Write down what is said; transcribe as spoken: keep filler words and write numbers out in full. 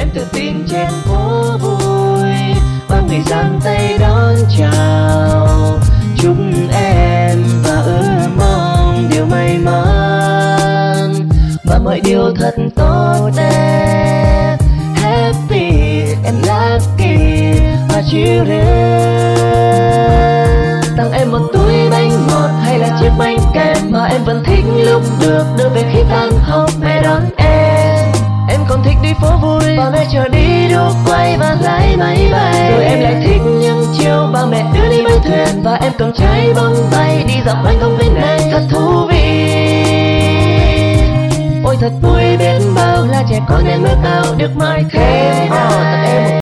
em tự tin trên phố vui, bao người giang tay đón chào, chúc em và ước mong điều may mắn và mọi điều thật tốt đẹp. Happy and lucky và children. Tặng em một túi bánh ngọt hay là chiếc bánh kem mà em vẫn thích lúc được đưa về khi tan học mẹ đón em. Em còn thích đi phố vui và mẹ chở đi đu quay và lái máy bay. Rồi em lại thích những chiều ba mẹ đưa đi bơi thuyền và em cầm trái bóng bay đi dạo quanh công viên này thật thú vị. Ôi thật vui biết bao là trẻ con em ước ao được mãi thêm. Tặng em một